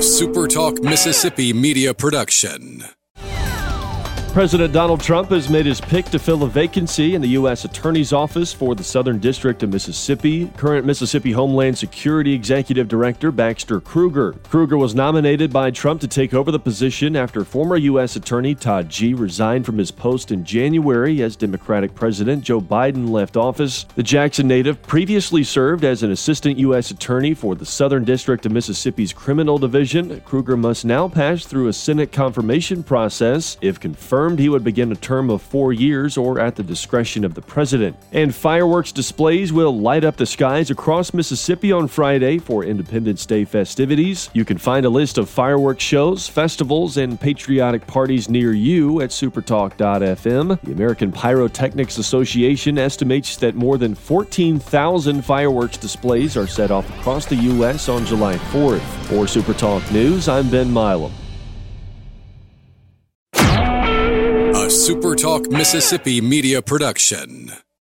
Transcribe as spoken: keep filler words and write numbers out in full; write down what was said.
SuperTalk Mississippi media production. President Donald Trump has made his pick to fill a vacancy in the U S Attorney's Office for the Southern District of Mississippi. Current Mississippi Homeland Security Executive Director Baxter Kruger. Kruger was nominated by Trump to take over the position after former U S Attorney Todd Gee resigned from his post in January as Democratic President Joe Biden left office. The Jackson native previously served as an Assistant U S Attorney for the Southern District of Mississippi's Criminal Division. Kruger must now pass through a Senate confirmation process. If confirmed, he would begin a term of four years or at the discretion of the president. And fireworks displays will light up the skies across Mississippi on Friday for Independence Day festivities. You can find a list of fireworks shows, festivals, and patriotic parties near you at supertalk dot f m. The American Pyrotechnics Association estimates that more than fourteen thousand fireworks displays are set off across the U S on July fourth. For SuperTalk News, I'm Ben Milam. A SuperTalk Mississippi media production.